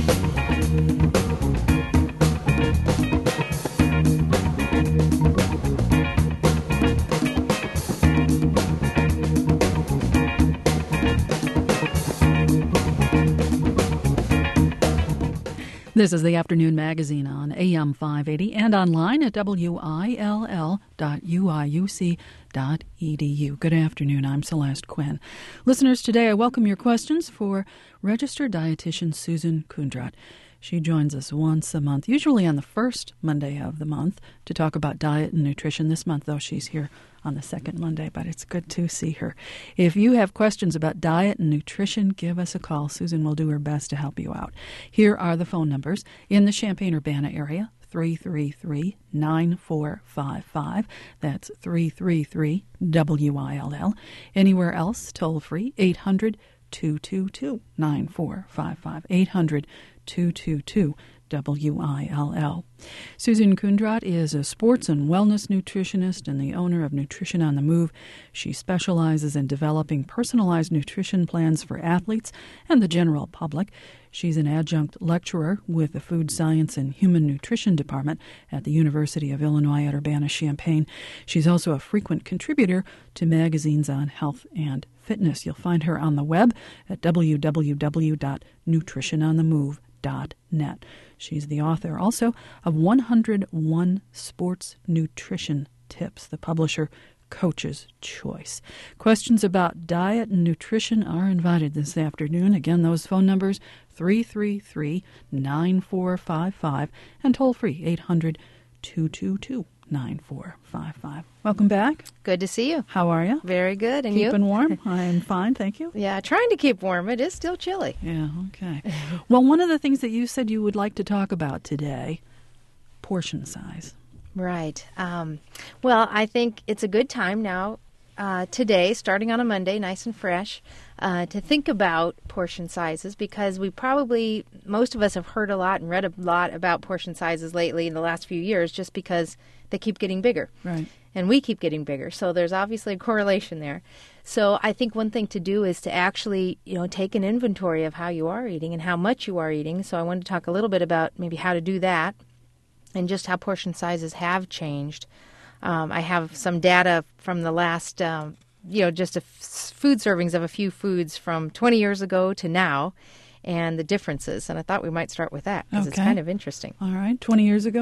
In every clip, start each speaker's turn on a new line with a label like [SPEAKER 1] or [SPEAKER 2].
[SPEAKER 1] This is the Afternoon Magazine on AM 580 and online at will.uiuc.edu. Good afternoon. I'm Celeste Quinn. Listeners, today I welcome your questions for registered dietitian Susan Kundrat. She joins us once a month, usually on the first Monday of the month, to talk about diet and nutrition. This month, though, she's here on the second Monday, but it's good to see her. If you have questions about diet and nutrition, give us a call. Susan will do her best to help you out. Here are the phone numbers. In the Champaign-Urbana area, 333-9455. That's 333-WILL. Anywhere else, toll free, 800-222-9455. 800-222-WILL. Susan Kundrat is a sports and wellness nutritionist and the owner of Nutrition on the Move. She specializes in developing personalized nutrition plans for athletes and the general public. She's an adjunct lecturer with the Food Science and Human Nutrition Department at the University of Illinois at Urbana-Champaign. She's also a frequent contributor to magazines on health and fitness. You'll find her on the web at www.nutritiononthemove.net. She's the author also of 101 Sports Nutrition Tips, the publisher Coach's Choice. Questions about diet and nutrition are invited this afternoon. Again, those phone numbers, 333-9455 and toll free, 800-222-9455. Welcome back.
[SPEAKER 2] Good to see you.
[SPEAKER 1] How are you?
[SPEAKER 2] Very good. And
[SPEAKER 1] Keeping
[SPEAKER 2] you?
[SPEAKER 1] warm? I'm fine, thank you.
[SPEAKER 2] Yeah, trying to keep warm. It is still chilly.
[SPEAKER 1] Yeah, okay. Well, one of the things that you said you would like to talk about today, portion size.
[SPEAKER 2] Right. Well, I think it's a good time now, today, starting on a Monday, nice and fresh, to think about portion sizes, because most of us have heard a lot and read a lot about portion sizes lately in the last few years, just because they keep getting bigger.
[SPEAKER 1] Right.
[SPEAKER 2] And we keep getting bigger. So there's obviously a correlation there. So I think one thing to do is to actually, take an inventory of how you are eating and how much you are eating. So I wanted to talk a little bit about maybe how to do that and just how portion sizes have changed. I have some data from the last, just food servings of a few foods from 20 years ago to now, and the differences. And I thought we might start with that because It's kind of interesting.
[SPEAKER 1] All right. 20 years ago,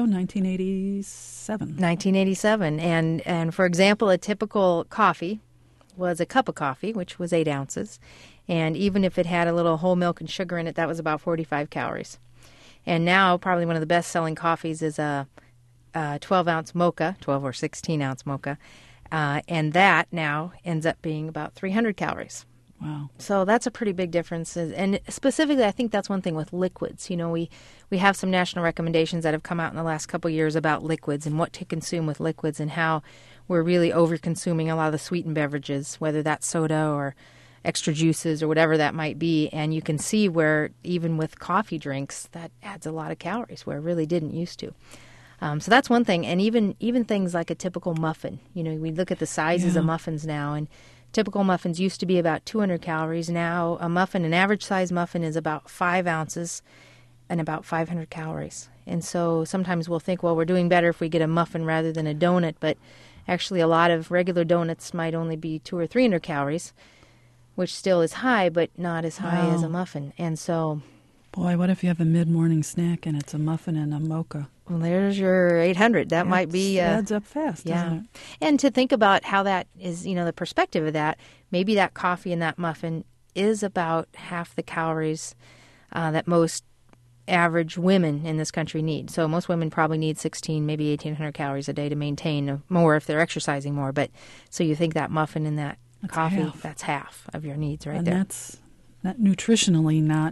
[SPEAKER 1] 1987.
[SPEAKER 2] 1987. And for example, a typical coffee was a cup of coffee, which was 8 ounces. And even if it had a little whole milk and sugar in it, that was about 45 calories. And now probably one of the best-selling coffees is a 12-ounce mocha, 12 or 16-ounce mocha. And that now ends up being about 300 calories.
[SPEAKER 1] Wow.
[SPEAKER 2] So that's a pretty big difference. And specifically, I think that's one thing with liquids. We have some national recommendations that have come out in the last couple of years about liquids and what to consume with liquids and how we're really over-consuming a lot of the sweetened beverages, whether that's soda or extra juices or whatever that might be. And you can see where even with coffee drinks, that adds a lot of calories where it really didn't used to. So that's one thing. And even things like a typical muffin. We look at the sizes of muffins now, and typical muffins used to be about 200 calories. Now an average size muffin is about 5 ounces and about 500 calories. And so sometimes we'll think, well, we're doing better if we get a muffin rather than a donut. But actually a lot of regular donuts might only be 200 or 300 calories, which still is high, but not as high as a muffin. And so...
[SPEAKER 1] Boy, what if you have a mid-morning snack and it's a muffin and a mocha?
[SPEAKER 2] Well, there's your 800. That might be...
[SPEAKER 1] adds up fast, doesn't it?
[SPEAKER 2] And to think about how that is, the perspective of that, maybe that coffee and that muffin is about half the calories that most average women in this country need. So most women probably need 16, maybe 1,800 calories a day to maintain more if they're exercising more. But so you think that muffin and that coffee, that's half of your needs right there.
[SPEAKER 1] And that's not nutritionally not...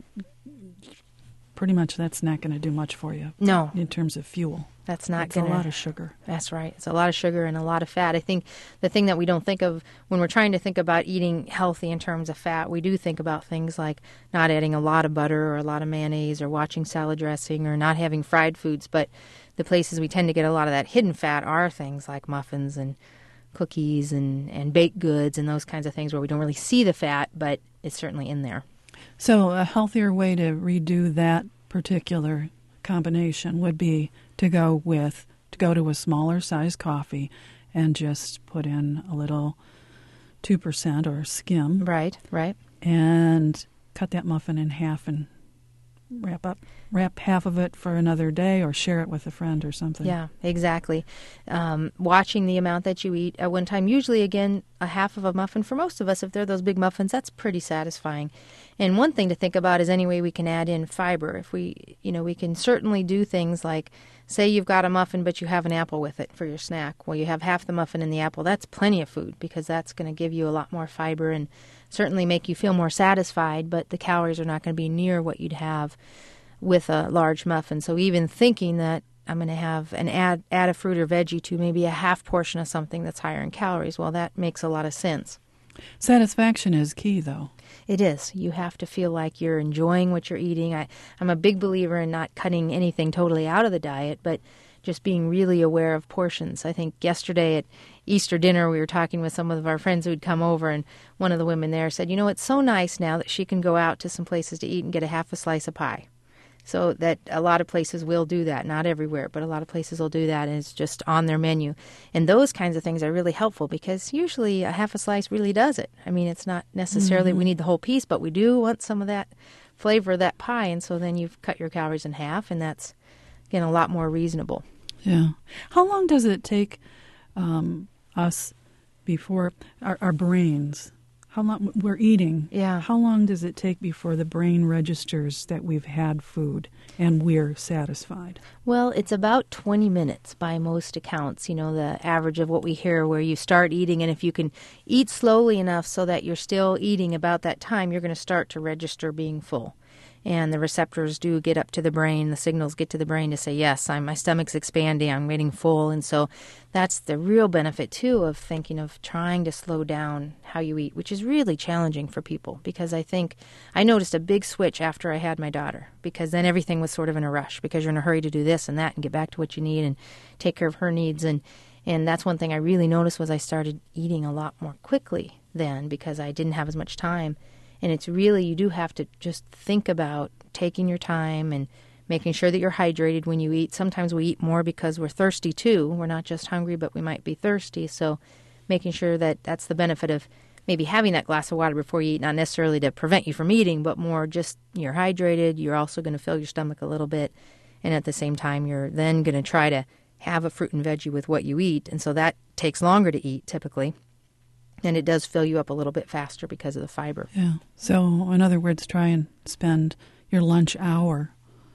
[SPEAKER 1] Pretty much that's not going to do much for you.
[SPEAKER 2] No.
[SPEAKER 1] In terms of fuel.
[SPEAKER 2] That's not
[SPEAKER 1] going to... It's a lot of sugar.
[SPEAKER 2] That's right. It's a lot of sugar and a lot of fat. I think the thing that we don't think of when we're trying to think about eating healthy in terms of fat, we do think about things like not adding a lot of butter or a lot of mayonnaise or watching salad dressing or not having fried foods. But the places we tend to get a lot of that hidden fat are things like muffins and cookies and baked goods and those kinds of things where we don't really see the fat, but it's certainly in there.
[SPEAKER 1] So a healthier way to redo that particular combination would be to go to a smaller size coffee and just put in a little 2% or skim.
[SPEAKER 2] Right.
[SPEAKER 1] And cut that muffin in half and wrap half of it for another day, or share it with a friend or something.
[SPEAKER 2] Yeah, exactly. Watching the amount that you eat at one time, usually, again, a half of a muffin for most of us, if they're those big muffins, that's pretty satisfying. And one thing to think about is any way we can add in fiber. If we can certainly do things like, say you've got a muffin, but you have an apple with it for your snack. Well, you have half the muffin in the apple. That's plenty of food, because that's going to give you a lot more fiber and certainly make you feel more satisfied, but the calories are not going to be near what you'd have with a large muffin. So even thinking that I'm going to have add a fruit or veggie to maybe a half portion of something that's higher in calories, well, that makes a lot of sense.
[SPEAKER 1] Satisfaction is key, though.
[SPEAKER 2] It is. You have to feel like you're enjoying what you're eating. I'm a big believer in not cutting anything totally out of the diet, but just being really aware of portions. I think yesterday at Easter dinner, we were talking with some of our friends who'd come over, and one of the women there said, it's so nice now that she can go out to some places to eat and get a half a slice of pie. So that a lot of places will do that, not everywhere, but a lot of places will do that, and it's just on their menu. And those kinds of things are really helpful, because usually a half a slice really does it. I mean, it's not necessarily we need the whole piece, but we do want some of that flavor of that pie, and so then you've cut your calories in half, and that's, again, a lot more reasonable.
[SPEAKER 1] Yeah. How long does it take us before our brains, how long we're eating, how long does it take before the brain registers that we've had food and we're satisfied?
[SPEAKER 2] Well, it's about 20 minutes by most accounts, the average of what we hear, where you start eating, and if you can eat slowly enough so that you're still eating about that time, you're going to start to register being full. And the receptors do get up to the brain, the signals get to the brain to say, yes, my stomach's expanding, I'm getting full. And so that's the real benefit, too, of thinking of trying to slow down how you eat, which is really challenging for people, because I think I noticed a big switch after I had my daughter, because then everything was sort of in a rush, because you're in a hurry to do this and that and get back to what you need and take care of her needs. And that's one thing I really noticed, was I started eating a lot more quickly then, because I didn't have as much time. And it's really, you do have to just think about taking your time and making sure that you're hydrated when you eat. Sometimes we eat more because we're thirsty too. We're not just hungry, but we might be thirsty. So making sure that that's the benefit of maybe having that glass of water before you eat, not necessarily to prevent you from eating, but more just you're hydrated. You're also going to fill your stomach a little bit. And at the same time, you're then going to try to have a fruit and veggie with what you eat. And so that takes longer to eat typically. And it does fill you up a little bit faster because of the fiber.
[SPEAKER 1] Yeah. So, in other words, try and spend your lunch hour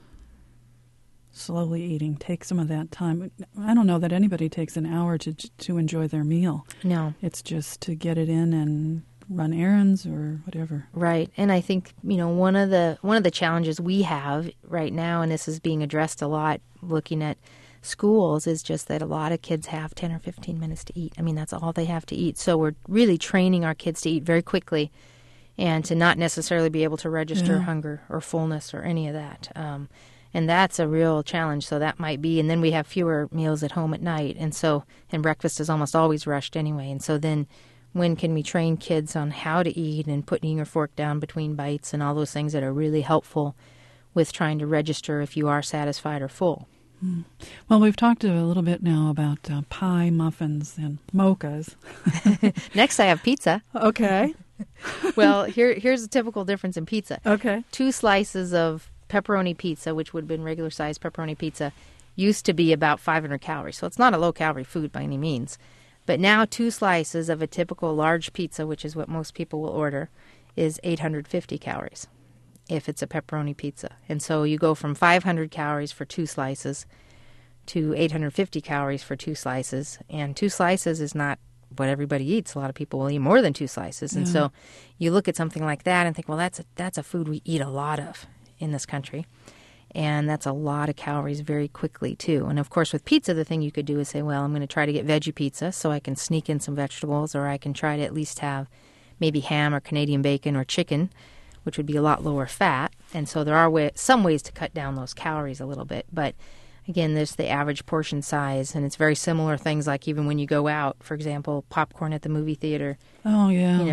[SPEAKER 1] slowly eating. Take some of that time. I don't know that anybody takes an hour to enjoy their meal.
[SPEAKER 2] No.
[SPEAKER 1] It's just to get it in and run errands or whatever.
[SPEAKER 2] Right. And I think, one of the challenges we have right now, and this is being addressed a lot looking at schools, is just that a lot of kids have 10 or 15 minutes to eat. I mean, that's all they have to eat. So we're really training our kids to eat very quickly and to not necessarily be able to register hunger or fullness or any of that. And that's a real challenge. So that might be, and then we have fewer meals at home at night. And breakfast is almost always rushed anyway. And so then when can we train kids on how to eat and putting your fork down between bites and all those things that are really helpful with trying to register if you are satisfied or full?
[SPEAKER 1] Well, we've talked a little bit now about pie, muffins, and mochas.
[SPEAKER 2] Next, I have pizza.
[SPEAKER 1] Okay.
[SPEAKER 2] Well, here's a typical difference in pizza.
[SPEAKER 1] Okay.
[SPEAKER 2] 2 slices of pepperoni pizza, which would have been regular-sized pepperoni pizza, used to be about 500 calories. So it's not a low-calorie food by any means. But now 2 slices of a typical large pizza, which is what most people will order, is 850 calories. If it's a pepperoni pizza. And so you go from 500 calories for 2 slices to 850 calories for 2 slices. And 2 slices is not what everybody eats. A lot of people will eat more than 2 slices. And so you look at something like that and think, well, that's a food we eat a lot of in this country. And that's a lot of calories very quickly, too. And, of course, with pizza, the thing you could do is say, well, I'm going to try to get veggie pizza so I can sneak in some vegetables, or I can try to at least have maybe ham or Canadian bacon or chicken, which would be a lot lower fat. And so there are some ways to cut down those calories a little bit. But, again, there's the average portion size, and it's very similar things like even when you go out, for example, popcorn at the movie theater.
[SPEAKER 1] Oh, yeah.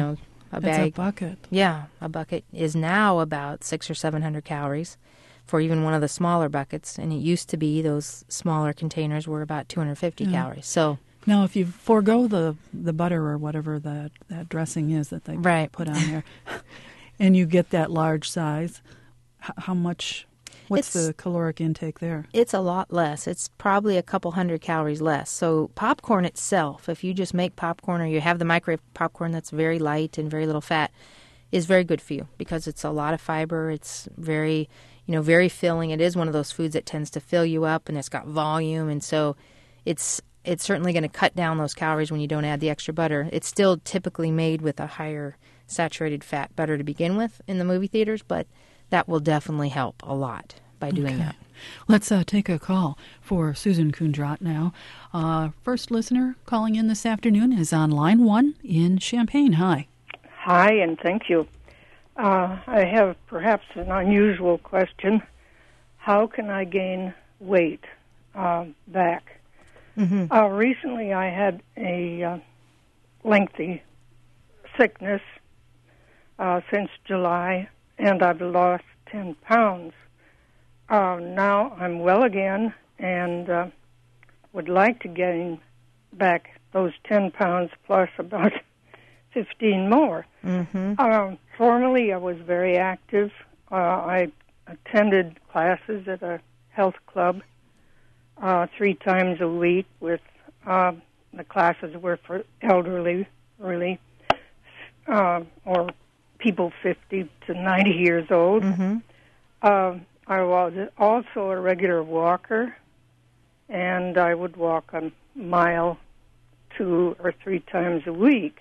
[SPEAKER 2] A
[SPEAKER 1] That's
[SPEAKER 2] bag.
[SPEAKER 1] a bucket.
[SPEAKER 2] Yeah, a bucket is now about 600 or 700 calories for even one of the smaller buckets, and it used to be those smaller containers were about 250 calories. So
[SPEAKER 1] now, if you forego the butter or whatever that dressing is that they
[SPEAKER 2] right.
[SPEAKER 1] put on there, and you get that large size, how much? What's the caloric intake there?
[SPEAKER 2] It's a lot less. It's probably a couple hundred calories less. So popcorn itself, if you just make popcorn or you have the microwave popcorn that's very light and very little fat, is very good for you because it's a lot of fiber. It's very, very filling. It is one of those foods that tends to fill you up, and it's got volume, and so it's certainly going to cut down those calories when you don't add the extra butter. It's still typically made with a higher saturated fat butter to begin with in the movie theaters, but that will definitely help a lot by doing that.
[SPEAKER 1] Let's take a call for Susan Kundrat now. First listener calling in this afternoon is on line 1 in Champaign. Hi.
[SPEAKER 3] Hi, and thank you. I have perhaps an unusual question. How can I gain weight back? Mm-hmm. Recently I had a lengthy sickness since July, and I've lost 10 pounds. Now I'm well again and would like to gain back those 10 pounds plus about 15 more. Mm-hmm. Formerly I was very active. I attended classes at a health club 3 times a week with the classes were for elderly, really, or people 50 to 90 years old. Mm-hmm. I was also a regular walker, and I would walk a mile 2 or 3 times a week.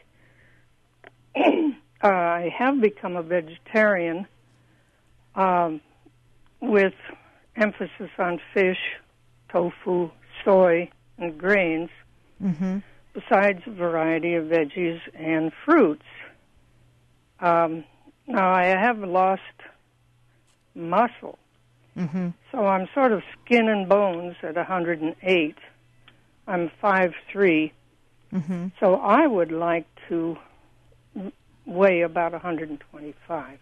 [SPEAKER 3] I have become a vegetarian with emphasis on fish, tofu, soy, and grains, mm-hmm. besides a variety of veggies and fruits. Now, I have lost muscle, mm-hmm. so I'm sort of skin and bones at 108. I'm 5'3", mm-hmm. so I would like to weigh about 125.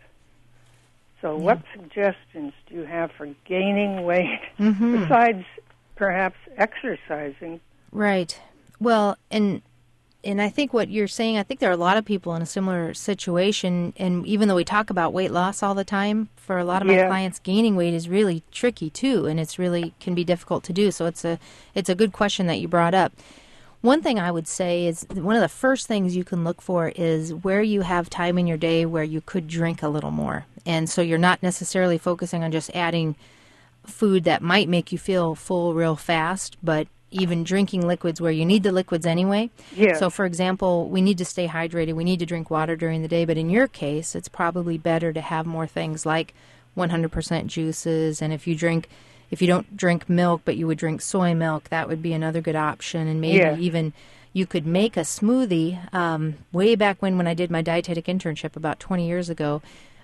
[SPEAKER 3] So what suggestions do you have for gaining weight, mm-hmm. besides perhaps exercising?
[SPEAKER 2] Right. Well, and I think what you're saying, I think there are a lot of people in a similar situation, and even though we talk about weight loss all the time, for a lot of my clients, gaining weight is really tricky too, and it's really can be difficult to do. So it's a good question that you brought up. One thing I would say is one of the first things you can look for is where you have time in your day where you could drink a little more. And so you're not necessarily focusing on just adding food that might make you feel full real fast, but even drinking liquids where you need the liquids anyway.
[SPEAKER 3] Yeah.
[SPEAKER 2] So, for example, we need to stay hydrated. We need to drink water during the day. But in your case, it's probably better to have more things like 100% juices. And if you don't drink milk, but you would drink soy milk, that would be another good option. And maybe even you could make a smoothie. Way back when I did my dietetic internship about 20 years ago,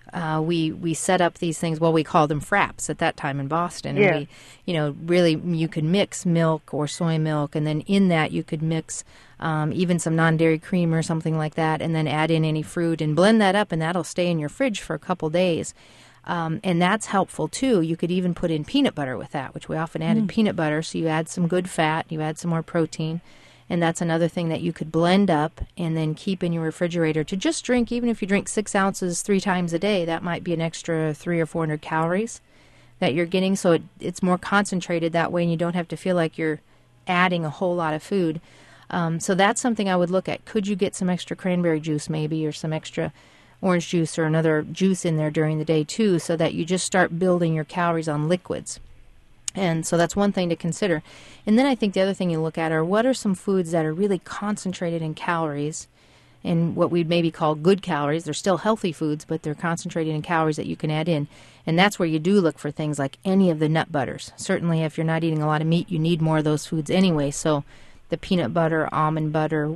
[SPEAKER 2] we set up these things. Well, we called them fraps at that time in Boston. And really you could mix milk or soy milk, and then in that you could mix even some non-dairy cream or something like that, and then add in any fruit and blend that up, and that'll stay in your fridge for a couple days. And that's helpful too. You could even put in peanut butter with that, which we often added peanut butter. So you add some good fat, you add some more protein. And that's another thing that you could blend up and then keep in your refrigerator to just drink. Even if you drink 6 ounces 3 times a day, that might be an extra 300 or 400 calories that you're getting. So it's more concentrated that way, and you don't have to feel like you're adding a whole lot of food. So that's something I would look at. Could you get some extra cranberry juice maybe, or some extra orange juice or another juice in there during the day too, so that you just start building your calories on liquids. And so that's one thing to consider. And then I think the other thing you look at are what are some foods that are really concentrated in calories and what we'd maybe call good calories. They're still healthy foods, but they're concentrated in calories that you can add in. And that's where you do look for things like any of the nut butters. Certainly if you're not eating a lot of meat, you need more of those foods anyway. So the peanut butter, almond butter,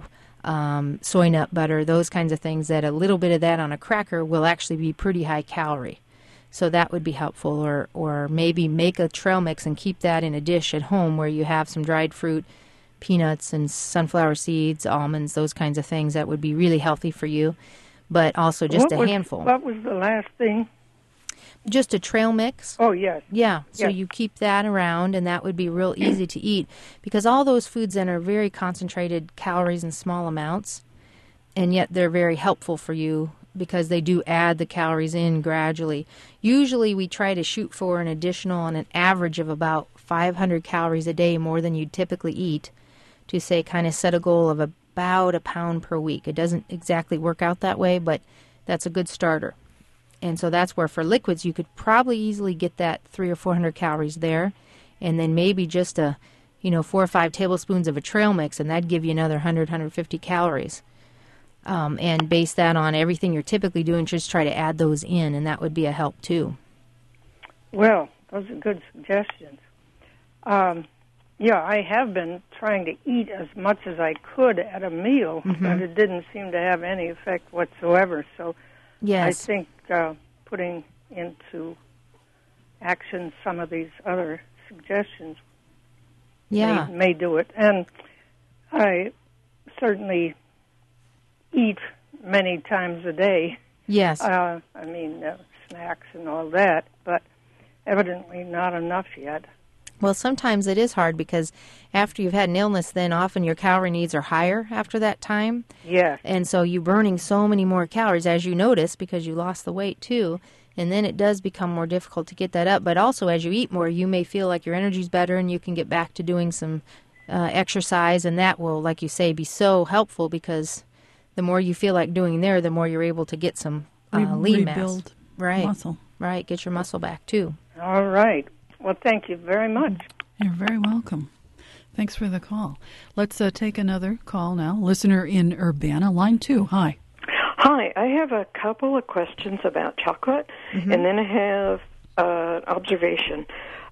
[SPEAKER 2] soy nut butter, those kinds of things, that a little bit of that on a cracker will actually be pretty high calorie. So that would be helpful, or maybe make a trail mix and keep that in a dish at home where you have some dried fruit, peanuts and sunflower seeds, almonds, those kinds of things that would be really healthy for you. but also just a handful.
[SPEAKER 3] What was the last thing?
[SPEAKER 2] Just a trail mix.
[SPEAKER 3] Oh, yes.
[SPEAKER 2] Yeah, so
[SPEAKER 3] Yes.
[SPEAKER 2] you keep that around, and that would be real easy to eat, because all those foods then are very concentrated calories in small amounts, and yet they're very helpful for you because they do add the calories in gradually. Usually we try to shoot for an additional on an average of about 500 calories a day more than you'd typically eat, to say kind of set a goal of about a pound per week. It doesn't exactly work out that way, but that's a good starter. And so that's where for liquids you could probably easily get that 300 or 400 calories there, and then maybe just 4 or 5 tablespoons of a trail mix, and that'd give you another 100, 150 calories. And base that on everything you're typically doing, just try to add those in, and that would be a help too.
[SPEAKER 3] Well, those are good suggestions. I have been trying to eat as much as I could at a meal, but it didn't seem to have any effect whatsoever. So
[SPEAKER 2] Yes.
[SPEAKER 3] I think putting into action some of these other suggestions may do it. And I certainly eat many times a day.
[SPEAKER 2] Yes.
[SPEAKER 3] Snacks and all that, but evidently not enough yet.
[SPEAKER 2] Well, sometimes it is hard because after you've had an illness, then often your calorie needs are higher after that time.
[SPEAKER 3] Yes.
[SPEAKER 2] And so you're burning so many more calories, as you notice, because you lost the weight too. And then it does become more difficult to get that up. But also, as you eat more, you may feel like your energy's better and you can get back to doing some exercise. And that will, like you say, be so helpful, because the more you feel like doing there, the more you're able to get some lean mass.
[SPEAKER 1] Rebuild muscle.
[SPEAKER 2] Right, get your muscle back too.
[SPEAKER 3] All right. Well, thank you very much.
[SPEAKER 1] You're very welcome. Thanks for the call. Let's take another call now. Listener in Urbana, line 2. Hi.
[SPEAKER 4] Hi. I have a couple of questions about chocolate, and then I have an observation.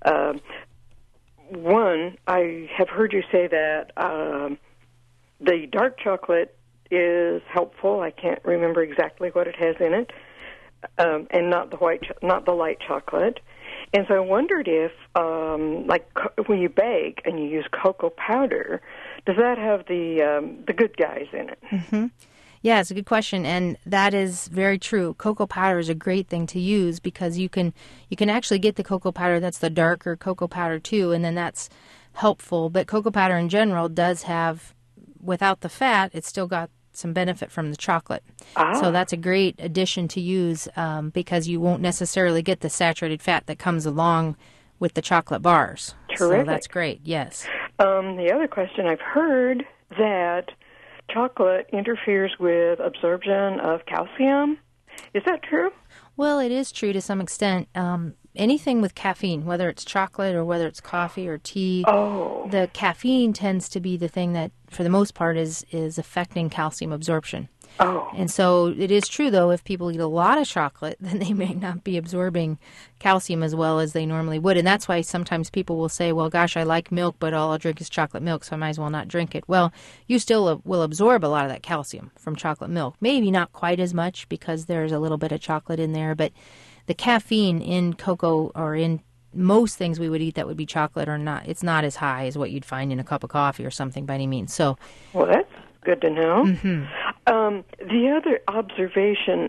[SPEAKER 4] One, I have heard you say that the dark chocolate is helpful. I can't remember exactly what it has in it, and not the light chocolate. And so I wondered if, when you bake and you use cocoa powder, does that have the good guys in it?
[SPEAKER 2] Mm-hmm. Yeah, it's a good question, and that is very true. Cocoa powder is a great thing to use because you can actually get the cocoa powder that's the darker cocoa powder too, and then that's helpful. But cocoa powder in general does have, without the fat, it's still got some benefit from the chocolate. So that's a great addition to use because you won't necessarily get the saturated fat that comes along with the chocolate bars.
[SPEAKER 4] Terrific.
[SPEAKER 2] So that's great, yes.
[SPEAKER 4] The other question, I've heard that chocolate interferes with absorption of calcium. Is that true?
[SPEAKER 2] Well, it is true to some extent. Anything with caffeine, whether it's chocolate or whether it's coffee or tea, the caffeine tends to be the thing that, for the most part, is affecting calcium absorption. And so it is true, though, if people eat a lot of chocolate, then they may not be absorbing calcium as well as they normally would. And that's why sometimes people will say, well, gosh, I like milk, but all I'll drink is chocolate milk, so I might as well not drink it. Well, you still will absorb a lot of that calcium from chocolate milk. Maybe not quite as much because there's a little bit of chocolate in there, but the caffeine in cocoa or in most things we would eat that would be chocolate or not, it's not as high as what you'd find in a cup of coffee or something by any means. So,
[SPEAKER 4] well, that's good to know.
[SPEAKER 2] Mm-hmm.
[SPEAKER 4] The other observation,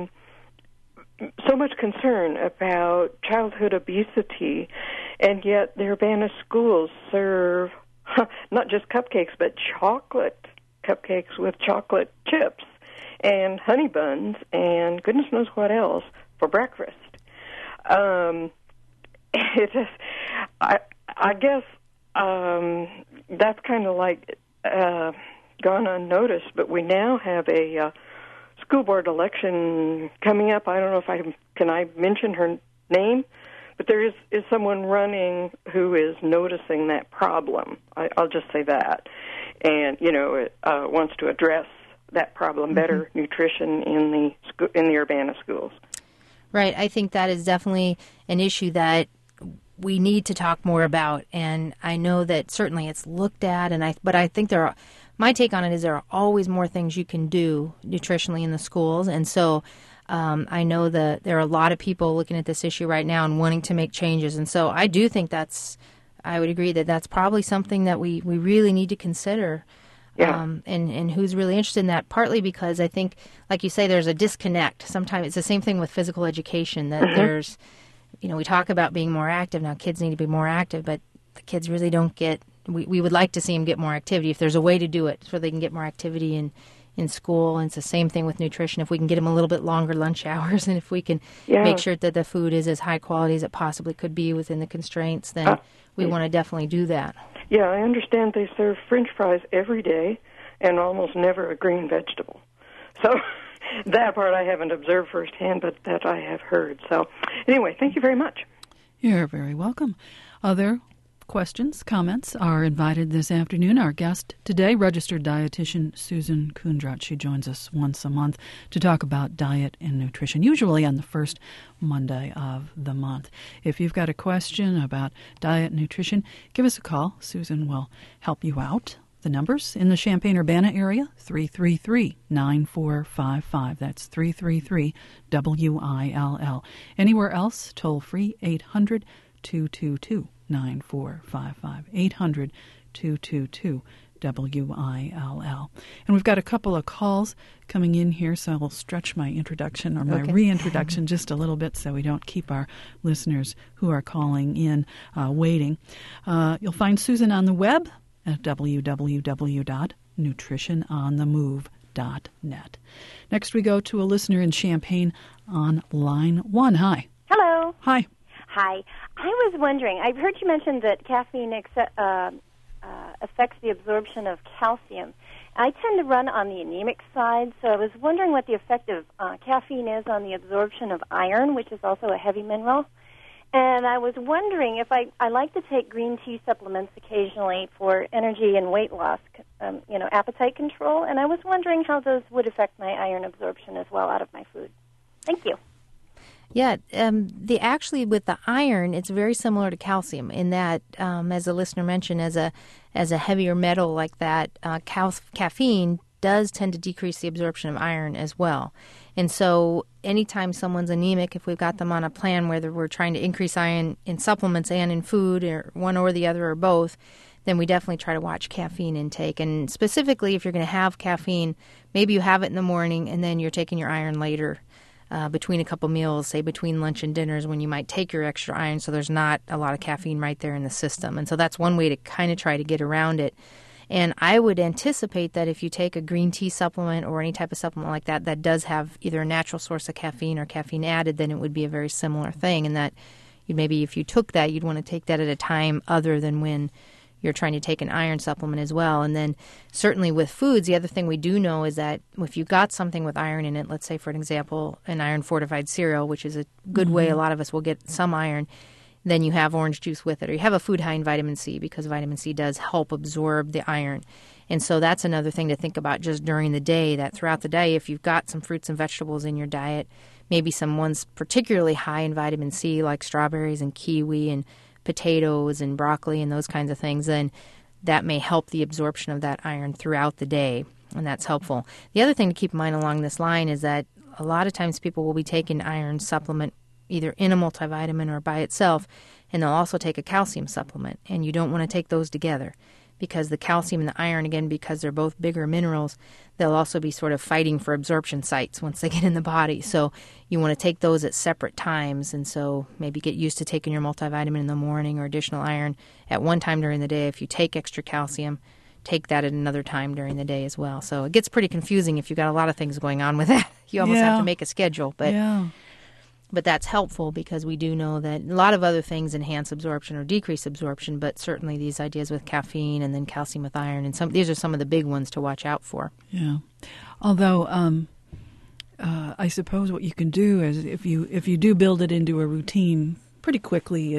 [SPEAKER 4] so much concern about childhood obesity, and yet the Urbana schools serve not just cupcakes, but chocolate cupcakes with chocolate chips and honey buns and goodness knows what else for breakfast. It is, I guess that's kind of like gone unnoticed, but we now have a school board election coming up. I don't know if can I mention her name, but there is someone running who is noticing that problem. I'll just say that, and wants to address that problem, better nutrition in the Urbana schools.
[SPEAKER 2] Right. I think that is definitely an issue that we need to talk more about, and I know that certainly it's looked at, but I think my take on it is there are always more things you can do nutritionally in the schools, and so I know that there are a lot of people looking at this issue right now and wanting to make changes, and so I do think I would agree that that's probably something that we really need to consider.
[SPEAKER 4] Yeah.
[SPEAKER 2] And who's really interested in that, partly because I think, like you say, there's a disconnect. Sometimes it's the same thing with physical education, that there's, we talk about being more active. Now, kids need to be more active, but the kids really don't get, we would like to see them get more activity. If there's a way to do it so they can get more activity in school, and it's the same thing with nutrition. If we can get them a little bit longer lunch hours, and if we can make sure that the food is as high quality as it possibly could be within the constraints, then we want to definitely do that.
[SPEAKER 4] Yeah, I understand they serve French fries every day and almost never a green vegetable. So that part I haven't observed firsthand, but that I have heard. So anyway, thank you very much.
[SPEAKER 1] You're very welcome. Other questions, comments are invited this afternoon. Our guest today, registered dietitian Susan Kundrat. She joins us once a month to talk about diet and nutrition, usually on the first Monday of the month. If you've got a question about diet and nutrition, give us a call. Susan will help you out. The numbers in the Champaign-Urbana area, 333-9455. That's 333-WILL. Anywhere else, toll free, 800-222-9455. 800-222-WILL. And we've got a couple of calls coming in here, so I'll stretch my introduction or my reintroduction just a little bit so we don't keep our listeners who are calling in waiting. You'll find Susan on the web at www.nutritiononthemove.net. Next we go to a listener in Champaign on line 1. Hi.
[SPEAKER 5] Hello.
[SPEAKER 1] Hi.
[SPEAKER 5] Hi. I was wondering, I've heard you mention that caffeine affects the absorption of calcium. I tend to run on the anemic side, so I was wondering what the effect of caffeine is on the absorption of iron, which is also a heavy mineral. And I was wondering if I like to take green tea supplements occasionally for energy and weight loss, appetite control, and I was wondering how those would affect my iron absorption as well out of my food. Thank you.
[SPEAKER 2] Yeah, actually with the iron, it's very similar to calcium in that, as the listener mentioned, as a heavier metal like that, caffeine does tend to decrease the absorption of iron as well. And so anytime someone's anemic, if we've got them on a plan where we're trying to increase iron in supplements and in food, or one or the other or both, then we definitely try to watch caffeine intake. And specifically, if you're going to have caffeine, maybe you have it in the morning and then you're taking your iron later. Between a couple meals, say between lunch and dinners, when you might take your extra iron, so there's not a lot of caffeine right there in the system. And so that's one way to kind of try to get around it. And I would anticipate that if you take a green tea supplement or any type of supplement like that, that does have either a natural source of caffeine or caffeine added, then it would be a very similar thing. And that maybe if you took that, you'd want to take that at a time other than when you're trying to take an iron supplement as well. And then certainly with foods, the other thing we do know is that if you got something with iron in it, let's say, for an example, an iron-fortified cereal, which is a good way a lot of us will get some iron, then you have orange juice with it. Or you have a food high in vitamin C, because vitamin C does help absorb the iron. And so that's another thing to think about just during the day, that throughout the day, if you've got some fruits and vegetables in your diet, maybe some ones particularly high in vitamin C, like strawberries and kiwi and potatoes and broccoli and those kinds of things, then that may help the absorption of that iron throughout the day, and that's helpful. The other thing to keep in mind along this line is that a lot of times people will be taking iron supplement either in a multivitamin or by itself, and they'll also take a calcium supplement, and you don't want to take those together, because the calcium and the iron, again, because they're both bigger minerals, they'll also be sort of fighting for absorption sites once they get in the body. So you want to take those at separate times, and so maybe get used to taking your multivitamin in the morning or additional iron at one time during the day. If you take extra calcium, take that at another time during the day as well. So it gets pretty confusing if you've got a lot of things going on with that. You almost have to make a schedule, but that's helpful because we do know that a lot of other things enhance absorption or decrease absorption, but certainly these ideas with caffeine and then calcium with iron, and these are some of the big ones to watch out for. Yeah.
[SPEAKER 1] Although I suppose what you can do is if you do build it into a routine pretty quickly,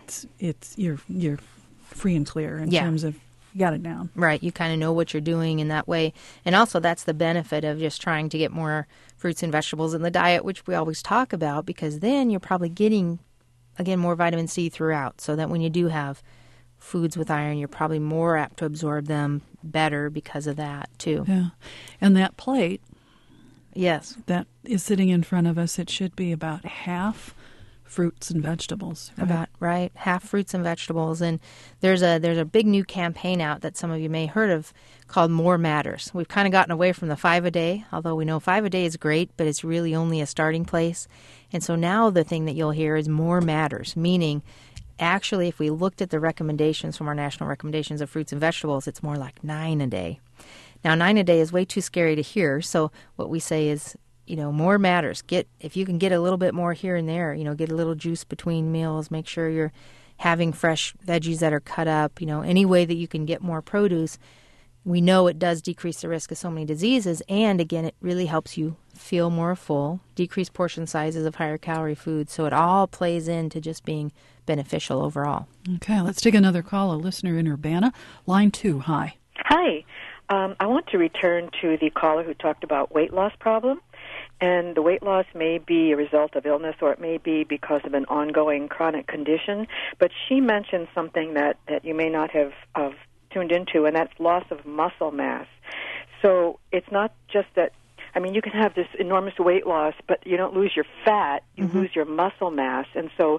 [SPEAKER 1] you're free and clear in terms of you got it down.
[SPEAKER 2] Right. You kind of know what you're doing in that way. And also that's the benefit of just trying to get more fruits and vegetables in the diet, which we always talk about, because then you're probably getting, again, more vitamin C throughout, so that when you do have foods with iron, you're probably more apt to absorb them better because of that, too.
[SPEAKER 1] Yeah. And that plate
[SPEAKER 2] that
[SPEAKER 1] is sitting in front of us, it should be about half fruits and vegetables. Right?
[SPEAKER 2] About right, half fruits and vegetables. And there's a big new campaign out that some of you may have heard of called More Matters. We've kind of gotten away from the 5 a day, although we know 5 a day is great, but it's really only a starting place. And so now the thing that you'll hear is More Matters, meaning actually if we looked at the recommendations from our national recommendations of fruits and vegetables, it's more like 9 a day. Now 9 a day is way too scary to hear, so what we say is, more matters. If you can get a little bit more here and there, get a little juice between meals, make sure you're having fresh veggies that are cut up, any way that you can get more produce. We know it does decrease the risk of so many diseases, and again, it really helps you feel more full, decrease portion sizes of higher calorie foods, so it all plays into just being beneficial overall.
[SPEAKER 1] Okay, let's take another call, a listener in Urbana. Line 2, hi.
[SPEAKER 6] Hi. I want to return to the caller who talked about weight loss problem. And the weight loss may be a result of illness or it may be because of an ongoing chronic condition. But she mentioned something that you may not have tuned into, and that's loss of muscle mass. So it's not just that, you can have this enormous weight loss, but you don't lose your fat, you lose your muscle mass. And so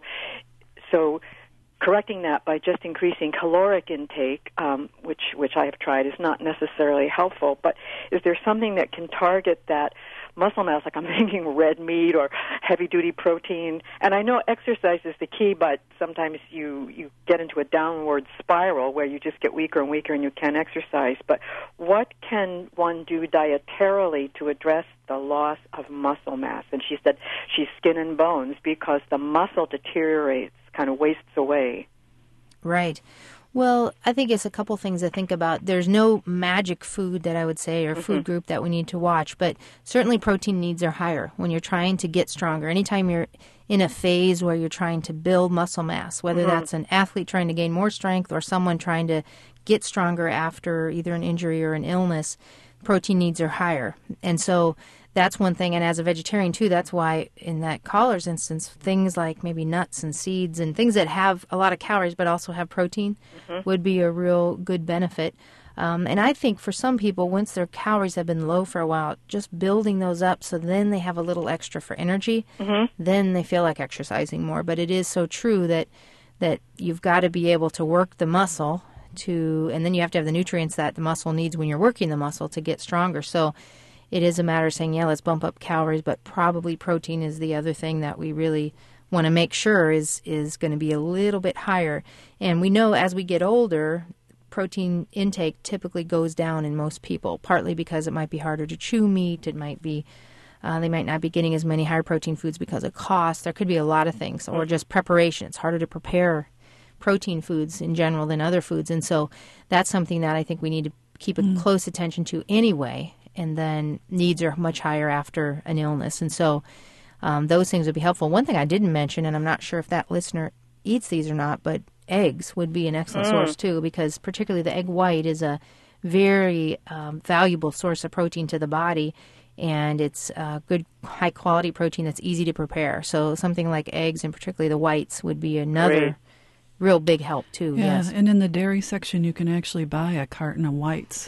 [SPEAKER 6] correcting that by just increasing caloric intake, which I have tried, is not necessarily helpful. But is there something that can target that muscle mass, like I'm thinking red meat or heavy-duty protein? And I know exercise is the key, but sometimes you get into a downward spiral where you just get weaker and weaker and you can't exercise. But what can one do dietarily to address the loss of muscle mass? And she said she's skin and bones because the muscle deteriorates, kind of wastes away.
[SPEAKER 2] Right. Well, I think it's a couple things to think about. There's no magic food that I would say or food group that we need to watch, but certainly protein needs are higher when you're trying to get stronger. Anytime you're in a phase where you're trying to build muscle mass, whether that's an athlete trying to gain more strength or someone trying to get stronger after either an injury or an illness, protein needs are higher. And so that's one thing. And as a vegetarian, too, that's why in that caller's instance, things like maybe nuts and seeds and things that have a lot of calories but also have protein would be a real good benefit. And I think for some people, once their calories have been low for a while, just building those up so then they have a little extra for energy, then they feel like exercising more. But it is so true that you've got to be able to work the muscle and then you have to have the nutrients that the muscle needs when you're working the muscle to get stronger. So it is a matter of saying, let's bump up calories, but probably protein is the other thing that we really want to make sure is going to be a little bit higher. And we know as we get older, protein intake typically goes down in most people, partly because it might be harder to chew meat. It might be they might not be getting as many higher protein foods because of cost. There could be a lot of things, or just preparation. It's harder to prepare protein foods in general than other foods. And so that's something that I think we need to keep a close attention to anyway. And then needs are much higher after an illness. And so those things would be helpful. One thing I didn't mention, and I'm not sure if that listener eats these or not, but eggs would be an excellent source too, because particularly the egg white is a very valuable source of protein to the body, and it's good high-quality protein that's easy to prepare. So something like eggs, and particularly the whites, would be another real big help too.
[SPEAKER 1] Yeah,
[SPEAKER 2] yes.
[SPEAKER 1] And in the dairy section, you can actually buy a carton of whites.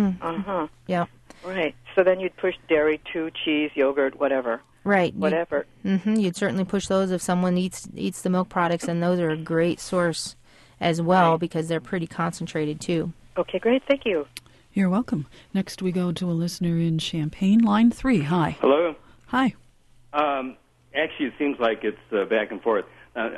[SPEAKER 2] Yeah.
[SPEAKER 6] Right. So then you'd push dairy to cheese, yogurt, whatever.
[SPEAKER 2] Right.
[SPEAKER 6] Whatever.
[SPEAKER 2] You'd certainly push those if someone eats the milk products, and those are a great source as well because they're pretty concentrated too.
[SPEAKER 6] Okay, great. Thank you.
[SPEAKER 1] You're welcome. Next we go to a listener in Champaign, line 3. Hi.
[SPEAKER 7] Hello.
[SPEAKER 1] Hi.
[SPEAKER 7] Actually, it seems like it's back and forth.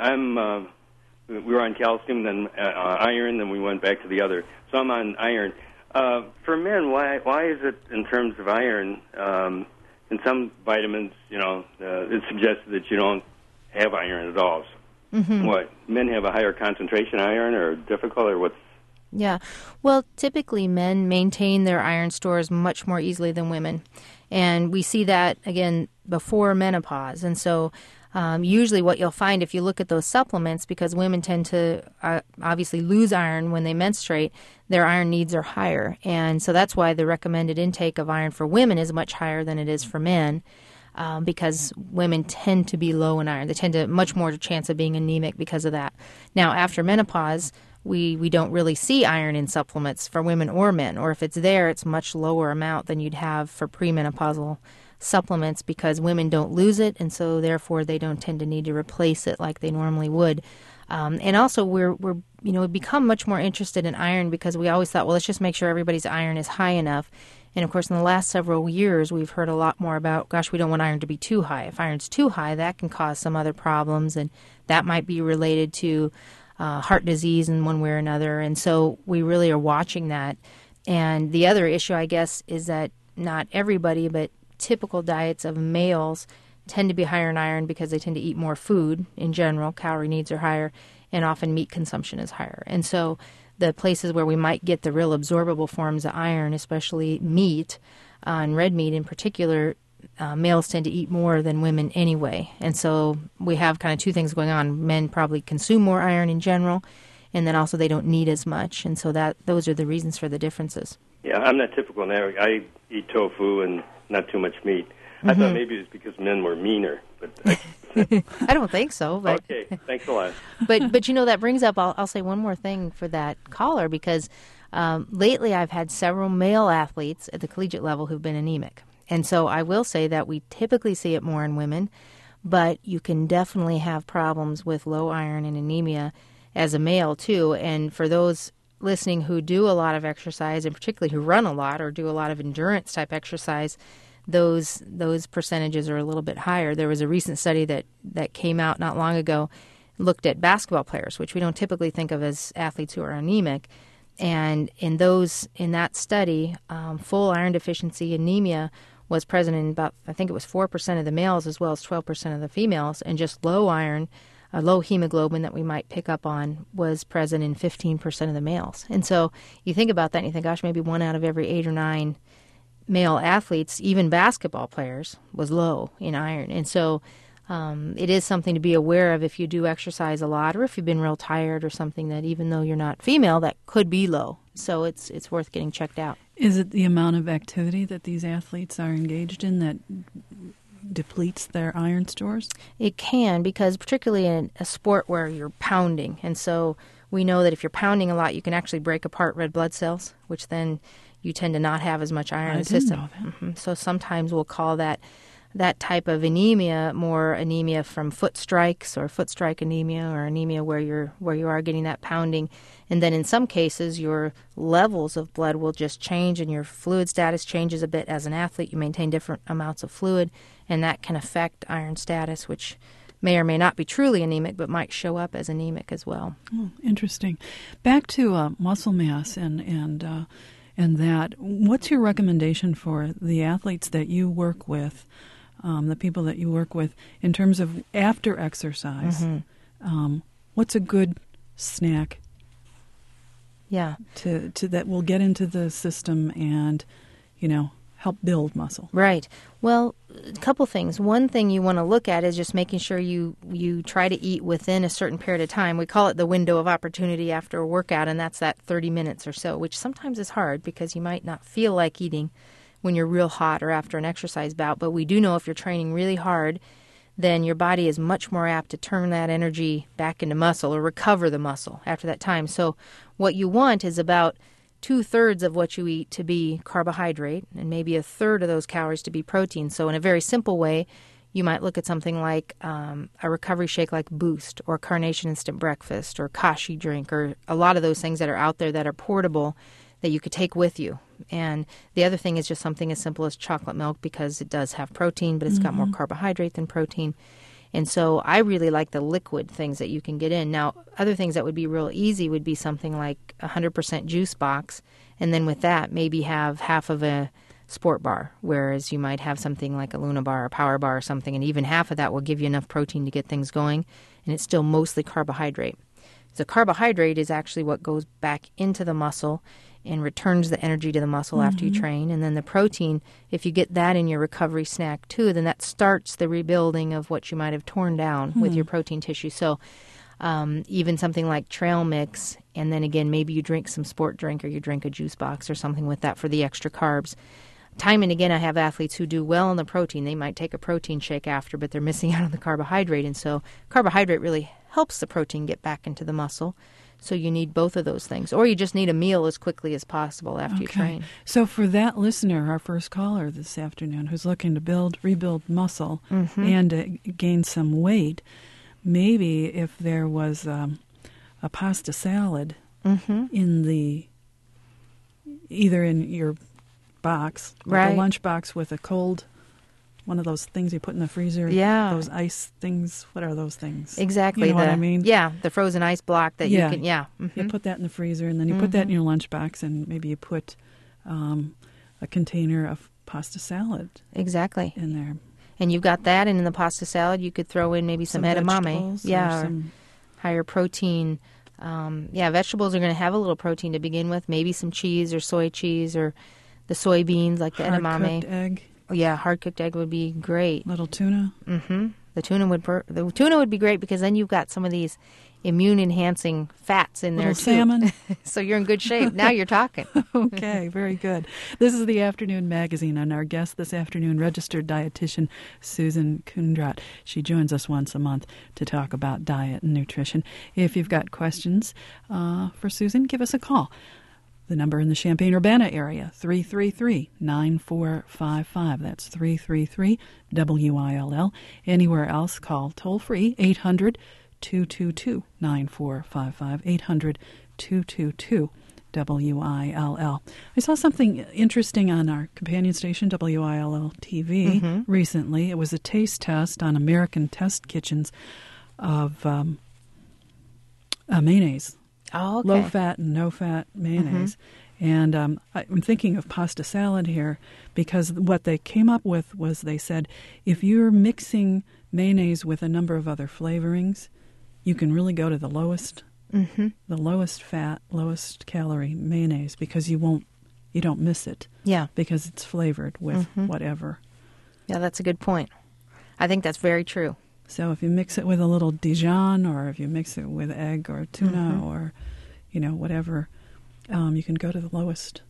[SPEAKER 7] We were on calcium, then iron, then we went back to the other. So I'm on iron. For men, why is it in terms of iron? In some vitamins, it suggests that you don't have iron at all. So what, men have a higher concentration of iron, or difficult, or what's?
[SPEAKER 2] Yeah. Well, typically men maintain their iron stores much more easily than women. And we see that, again, before menopause. And so usually what you'll find if you look at those supplements, because women tend to obviously lose iron when they menstruate, their iron needs are higher. And so that's why the recommended intake of iron for women is much higher than it is for men, because women tend to be low in iron. They tend to much more chance of being anemic because of that. Now, after menopause, we don't really see iron in supplements for women or men, or if it's there, it's much lower amount than you'd have for premenopausal supplements because women don't lose it, and so therefore they don't tend to need to replace it like they normally would. And also we've become much more interested in iron because we always thought, well, let's just make sure everybody's iron is high enough. And of course, in the last several years, we've heard a lot more about, gosh, we don't want iron to be too high. If iron's too high, that can cause some other problems, and that might be related to heart disease in one way or another. And so we really are watching that. And the other issue, I guess, is that not everybody, but typical diets of males tend to be higher in iron because they tend to eat more food in general. Calorie needs are higher, and often meat consumption is higher. And so the places where we might get the real absorbable forms of iron, especially meat, and red meat in particular, males tend to eat more than women anyway. And so we have kind of two things going on. Men probably consume more iron in general, and then also they don't need as much. And so those are the reasons for the differences.
[SPEAKER 7] Yeah, I'm not typical in that. I eat tofu and not too much meat. I thought maybe it was because men were meaner, but
[SPEAKER 2] I don't think so. But
[SPEAKER 7] okay, thanks a lot.
[SPEAKER 2] But that brings up. I'll say one more thing for that caller because lately I've had several male athletes at the collegiate level who've been anemic, and so I will say that we typically see it more in women, but you can definitely have problems with low iron and anemia as a male too. And for those listening who do a lot of exercise, and particularly who run a lot or do a lot of endurance type exercise, those percentages are a little bit higher. There was a recent study that came out not long ago, looked at basketball players, which we don't typically think of as athletes who are anemic. And in that study, full iron deficiency anemia was present in about, I think it was 4% of the males as well as 12% of the females, and just low iron, low hemoglobin that we might pick up on was present in 15% of the males. And so you think about that and you think, gosh, maybe 1 out of every 8 or 9 male athletes, even basketball players, was low in iron. And so it is something to be aware of if you do exercise a lot or if you've been real tired or something, that even though you're not female, that could be low. So it's worth getting checked out.
[SPEAKER 1] Is it the amount of activity that these athletes are engaged in that depletes their iron stores?
[SPEAKER 2] It can, because particularly in a sport where you're pounding. And so we know that if you're pounding a lot, you can actually break apart red blood cells, which then you tend to not have as much iron in the system.
[SPEAKER 1] Know that.
[SPEAKER 2] Mm-hmm. So sometimes we'll call that type of anemia more anemia from foot strikes or foot strike anemia, or anemia where you are getting that pounding. And then in some cases your levels of blood will just change and your fluid status changes a bit. As an athlete, you maintain different amounts of fluid, and that can affect iron status, which may or may not be truly anemic, but might show up as anemic as well.
[SPEAKER 1] Oh, interesting. Back to muscle mass and that. What's your recommendation for the athletes that you work with, the people that you work with, in terms of after exercise? Mm-hmm. What's a good snack?
[SPEAKER 2] Yeah,
[SPEAKER 1] to that will get into the system and, help build muscle.
[SPEAKER 2] Right. Well, a couple things. One thing you want to look at is just making sure you try to eat within a certain period of time. We call it the window of opportunity after a workout, and that's that 30 minutes or so, which sometimes is hard because you might not feel like eating when you're real hot or after an exercise bout. But we do know if you're training really hard, then your body is much more apt to turn that energy back into muscle or recover the muscle after that time. So what you want is about 2/3 of what you eat to be carbohydrate, and maybe 1/3 of those calories to be protein. So in a very simple way, you might look at something like a recovery shake like Boost or Carnation Instant Breakfast or Kashi drink, or a lot of those things that are out there that are portable that you could take with you. And the other thing is just something as simple as chocolate milk, because it does have protein, but it's got more carbohydrate than protein. And so I really like the liquid things that you can get in. Now, other things that would be real easy would be something like 100% juice box, and then with that, maybe have half of a sport bar, whereas you might have something like a Luna bar or Power bar or something, and even half of that will give you enough protein to get things going, and it's still mostly carbohydrate. So carbohydrate is actually what goes back into the muscle and returns the energy to the muscle after you train. And then the protein, if you get that in your recovery snack too, then that starts the rebuilding of what you might have torn down with your protein tissue. So even something like trail mix, and then again, maybe you drink some sport drink or you drink a juice box or something with that for the extra carbs. Time and again, I have athletes who do well on the protein. They might take a protein shake after, but they're missing out on the carbohydrate. And so carbohydrate really helps the protein get back into the muscle. So you need both of those things. Or you just need a meal as quickly as possible after you train.
[SPEAKER 1] So for that listener, our first caller this afternoon, who's looking to rebuild muscle and gain some weight, maybe if there was a pasta salad either in your box, like a lunch box with a cold, one of those things you put in the freezer.
[SPEAKER 2] Yeah.
[SPEAKER 1] Those ice things. What are those things?
[SPEAKER 2] Exactly.
[SPEAKER 1] You know what I mean?
[SPEAKER 2] Yeah, the frozen ice block that you can,
[SPEAKER 1] You put that in the freezer, and then you put that in your lunch box, and maybe you put a container of pasta salad.
[SPEAKER 2] Exactly.
[SPEAKER 1] In there.
[SPEAKER 2] And you've got that, and in the pasta salad you could throw in maybe some edamame. Yeah, or higher protein. Vegetables are going to have a little protein to begin with. Maybe some cheese or soy cheese or the soybeans like the edamame.
[SPEAKER 1] Hard-cooked egg.
[SPEAKER 2] Yeah, hard-cooked egg would be great.
[SPEAKER 1] Little tuna.
[SPEAKER 2] The tuna would be great because then you've got some of these immune-enhancing fats in there, too.
[SPEAKER 1] Salmon.
[SPEAKER 2] So you're in good shape. Now you're talking.
[SPEAKER 1] Okay, very good. This is the Afternoon Magazine, and our guest this afternoon, registered dietitian Susan Kundrat. She joins us once a month to talk about diet and nutrition. If you've got questions for Susan, give us a call. The number in the Champaign-Urbana area, 333-9455. That's 333-WILL. Anywhere else, call toll-free, 800-222-9455, 800-222-WILL. I saw something interesting on our companion station, WILL TV, recently. It was a taste test on American Test Kitchens of mayonnaise.
[SPEAKER 2] Oh, okay.
[SPEAKER 1] Low-fat and no-fat mayonnaise. And I'm thinking of pasta salad here because what they came up with was they said if you're mixing mayonnaise with a number of other flavorings, you can really go to the lowest fat, lowest calorie mayonnaise because you don't miss it.
[SPEAKER 2] Yeah.
[SPEAKER 1] Because it's flavored with whatever.
[SPEAKER 2] Yeah, that's a good point. I think that's very true.
[SPEAKER 1] So if you mix it with a little Dijon, or if you mix it with egg or tuna or, whatever, you can go to the lowest.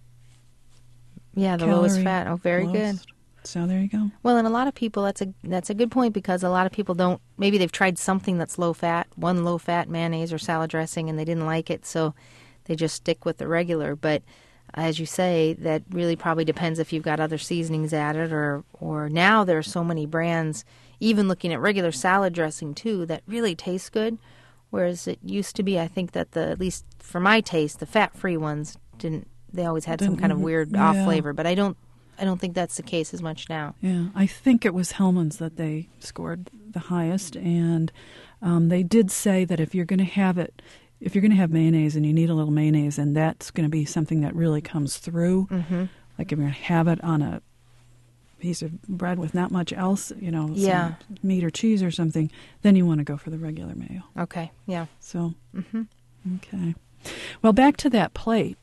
[SPEAKER 2] Yeah, the lowest fat. Oh, very good.
[SPEAKER 1] So there you go.
[SPEAKER 2] Well, and a lot of people, that's a good point because a lot of people maybe they've tried something that's low fat, one low fat mayonnaise or salad dressing, and they didn't like it, so they just stick with the regular. But as you say, that really probably depends if you've got other seasonings added or now there are so many brands, even looking at regular salad dressing too, that really taste good. Whereas it used to be, I think that at least for my taste, the fat-free ones they always had some kind of weird off flavor. But I don't think that's the case as much now.
[SPEAKER 1] Yeah, I think it was Hellmann's that they scored the highest, and they did say that if you're going to have mayonnaise and you need a little mayonnaise, and that's going to be something that really comes through, like if you're going to have it on a piece of bread with not much else, some meat or cheese or something, then you want to go for the regular mayo.
[SPEAKER 2] Okay, yeah.
[SPEAKER 1] So, okay. Well, back to that plate.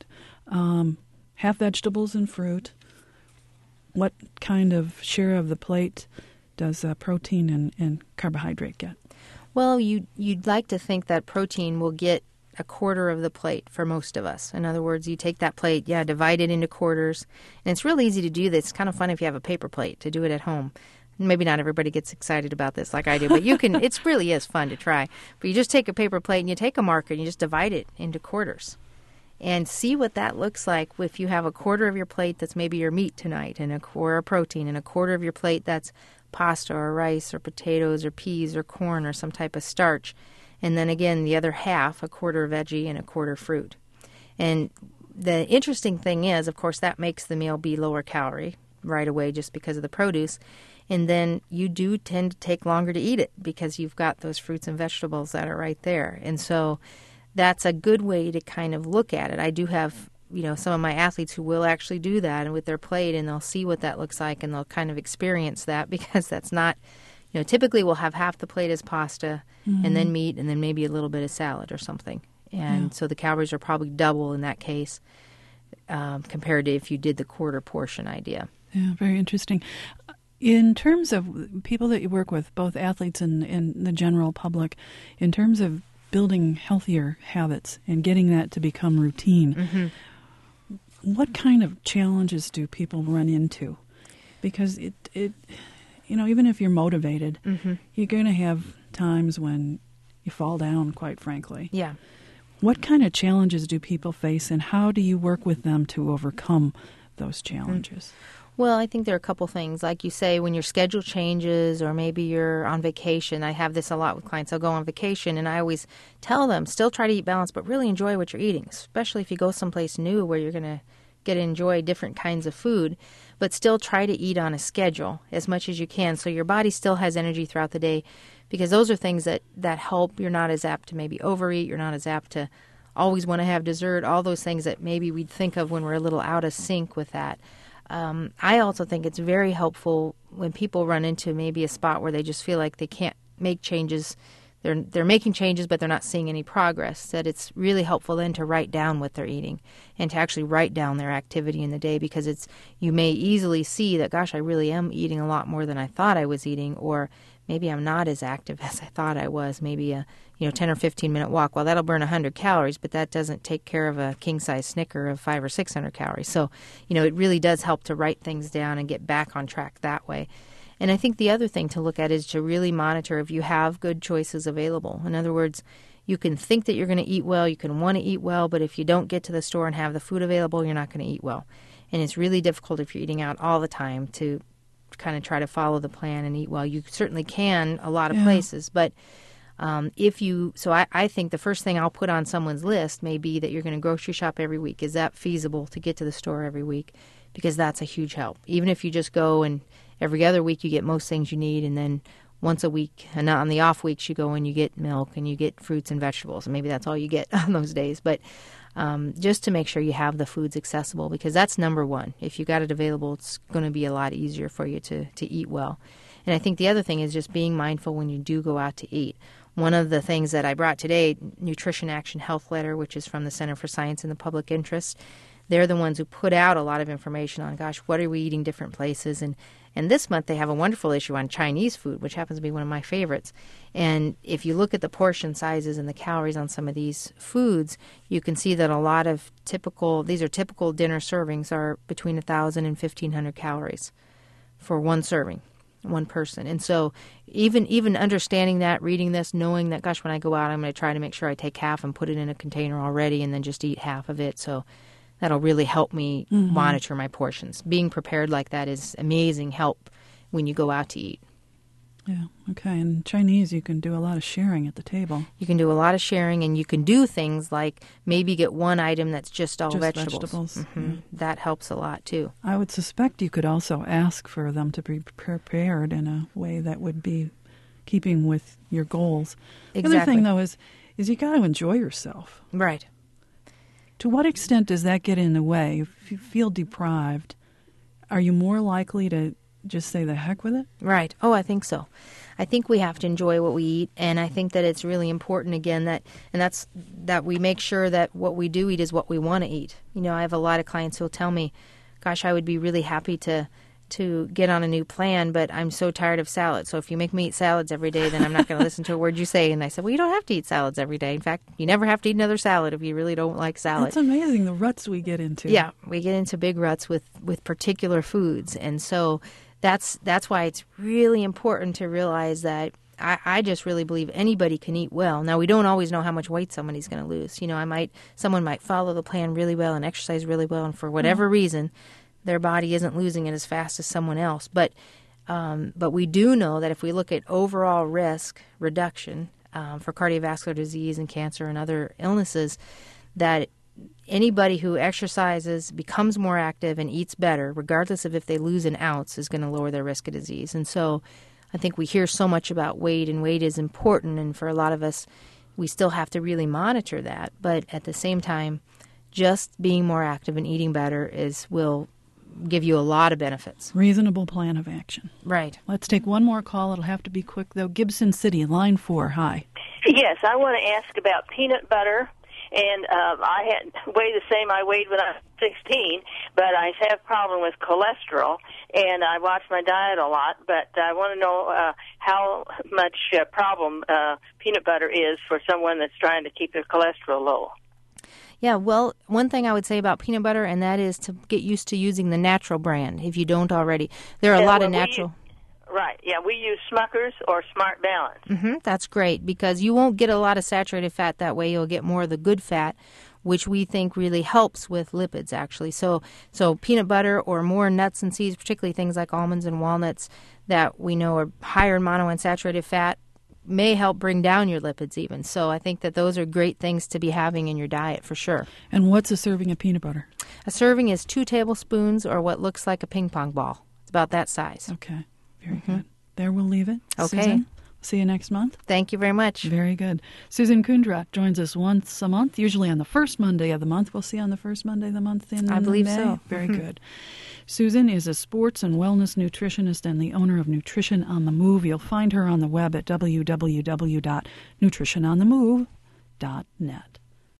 [SPEAKER 1] Half vegetables and fruit. What kind of share of the plate does protein and carbohydrate get? Well,
[SPEAKER 2] you'd like to think that protein will get a quarter of the plate for most of us. In other words, you take that plate, divide it into quarters. And it's real easy to do this. It's kind of fun if you have a paper plate to do it at home. Maybe not everybody gets excited about this like I do, but you can. It really is fun to try. But you just take a paper plate and you take a marker and you just divide it into quarters. And see what that looks like if you have a quarter of your plate that's maybe your meat tonight and a quarter of protein, and a quarter of your plate that's pasta or rice or potatoes or peas or corn or some type of starch. And then again, the other half, a quarter veggie and a quarter fruit. And the interesting thing is, of course, that makes the meal be lower calorie right away just because of the produce. And then you do tend to take longer to eat it because you've got those fruits and vegetables that are right there. And so that's a good way to kind of look at it. I do have, some of my athletes who will actually do that and with their plate, and they'll see what that looks like and they'll kind of experience that because that's not, typically we'll have half the plate as pasta and then meat and then maybe a little bit of salad or something. And so the calories are probably double in that case compared to if you did the quarter portion idea.
[SPEAKER 1] Yeah, very interesting. In terms of people that you work with, both athletes and the general public, in terms of building healthier habits and getting that to become routine, what kind of challenges do people run into? Because it even if you're motivated, you're going to have times when you fall down, quite frankly.
[SPEAKER 2] Yeah.
[SPEAKER 1] What kind of challenges do people face, and how do you work with them to overcome those challenges?
[SPEAKER 2] Well, I think there are a couple things. Like you say, when your schedule changes or maybe you're on vacation, I have this a lot with clients. I'll go on vacation and I always tell them, still try to eat balanced, but really enjoy what you're eating, especially if you go someplace new where you're going to get to enjoy different kinds of food, but still try to eat on a schedule as much as you can so your body still has energy throughout the day, because those are things that help. You're not as apt to maybe overeat. You're not as apt to always want to have dessert, all those things that maybe we'd think of when we're a little out of sync with that. I also think it's very helpful when people run into maybe a spot where they just feel like they can't make changes. They're making changes, but they're not seeing any progress, that it's really helpful then to write down what they're eating and to actually write down their activity in the day, because you may easily see that, gosh, I really am eating a lot more than I thought I was eating, or maybe I'm not as active as I thought I was. Maybe a 10 or 15 minute walk. Well, that'll burn 100 calories, but that doesn't take care of a king size Snicker of 500 or 600 calories. So, it really does help to write things down and get back on track that way. And I think the other thing to look at is to really monitor if you have good choices available. In other words, you can think that you're going to eat well, you can want to eat well, but if you don't get to the store and have the food available, you're not going to eat well. And it's really difficult if you're eating out all the time to kind of try to follow the plan and eat well. You certainly can a lot of places, but I think the first thing I'll put on someone's list may be that you're going to grocery shop every week. Is that feasible to get to the store every week? Because that's a huge help. Even if you just go and every other week you get most things you need, and then once a week, and on the off weeks you go and you get milk and you get fruits and vegetables, and maybe that's all you get on those days. But just to make sure you have the foods accessible, because that's number one. If you got it available, it's going to be a lot easier for you to eat well. And I think the other thing is just being mindful when you do go out to eat. One of the things that I brought today, Nutrition Action Health Letter, which is from the Center for Science in the Public Interest, they're the ones who put out a lot of information on, gosh, what are we eating different places? And this month they have a wonderful issue on Chinese food, which happens to be one of my favorites. And if you look at the portion sizes and the calories on some of these foods, you can see that a lot of typical dinner servings are between 1,000 and 1,500 calories for one serving, one person. And so even understanding that, reading this, knowing that, gosh, when I go out, I'm going to try to make sure I take half and put it in a container already and then just eat half of it. So that'll really help me monitor my portions. Being prepared like that is amazing help when you go out to eat.
[SPEAKER 1] Yeah, okay. And Chinese, you can do a lot of sharing at the table.
[SPEAKER 2] You can do a lot of sharing, and you can do things like maybe get one item that's just all vegetables.
[SPEAKER 1] Yeah.
[SPEAKER 2] That helps a lot, too.
[SPEAKER 1] I would suspect you could also ask for them to be prepared in a way that would be keeping with your goals.
[SPEAKER 2] Exactly.
[SPEAKER 1] The other thing, though, is you got to enjoy yourself.
[SPEAKER 2] Right.
[SPEAKER 1] To what extent does that get in the way? If you feel deprived, are you more likely to just say the heck with it?
[SPEAKER 2] Right. Oh, I think so. I think we have to enjoy what we eat, and I think that it's really important, again, that we make sure that what we do eat is what we want to eat. I have a lot of clients who'll tell me, gosh, I would be really happy to get on a new plan, but I'm so tired of salads. So if you make me eat salads every day, then I'm not going to listen to a word you say. And I said, well, you don't have to eat salads every day. In fact, you never have to eat another salad if you really don't like salad.
[SPEAKER 1] That's amazing, the ruts we get into.
[SPEAKER 2] Yeah, we get into big ruts with particular foods. And so that's why it's really important to realize that I just really believe anybody can eat well. Now, we don't always know how much weight somebody's going to lose. Someone might follow the plan really well and exercise really well, and for whatever reason, their body isn't losing it as fast as someone else. But we do know that if we look at overall risk reduction for cardiovascular disease and cancer and other illnesses, that anybody who exercises, becomes more active, and eats better, regardless of if they lose an ounce, is going to lower their risk of disease. And so I think we hear so much about weight, and weight is important, and for a lot of us, we still have to really monitor that. But at the same time, just being more active and eating better will give you a lot of benefits.
[SPEAKER 1] Reasonable plan of action.
[SPEAKER 2] Right.
[SPEAKER 1] Let's take one more call. It'll have to be quick, though. Gibson City, line 4. Hi.
[SPEAKER 8] Yes, I want to ask about peanut butter. And I weigh the same I weighed when I was 16, but I have a problem with cholesterol, and I watch my diet a lot. But I want to know how much problem peanut butter is for someone that's trying to keep their cholesterol low.
[SPEAKER 2] Yeah, well, one thing I would say about peanut butter, and that is to get used to using the natural brand if you don't already. There are a lot of natural...
[SPEAKER 8] Right. Yeah, we use Smucker's or Smart Balance.
[SPEAKER 2] That's great because you won't get a lot of saturated fat that way. You'll get more of the good fat, which we think really helps with lipids, actually. So peanut butter or more nuts and seeds, particularly things like almonds and walnuts that we know are higher in monounsaturated fat, may help bring down your lipids even. So I think that those are great things to be having in your diet for sure.
[SPEAKER 1] And what's a serving of peanut butter?
[SPEAKER 2] A serving is 2 tablespoons or what looks like a ping pong ball. It's about that size.
[SPEAKER 1] Okay. Very good. There we'll leave it.
[SPEAKER 2] Okay.
[SPEAKER 1] Susan, see you next month.
[SPEAKER 2] Thank you very much.
[SPEAKER 1] Very good. Susan Kundrat joins us once a month, usually on the first Monday of the month. We'll see you on the first Monday of the month in
[SPEAKER 2] I believe
[SPEAKER 1] May.
[SPEAKER 2] so.
[SPEAKER 1] Very good. Susan is a sports and wellness nutritionist and the owner of Nutrition on the Move. You'll find her on the web at www.nutritiononthemove.net.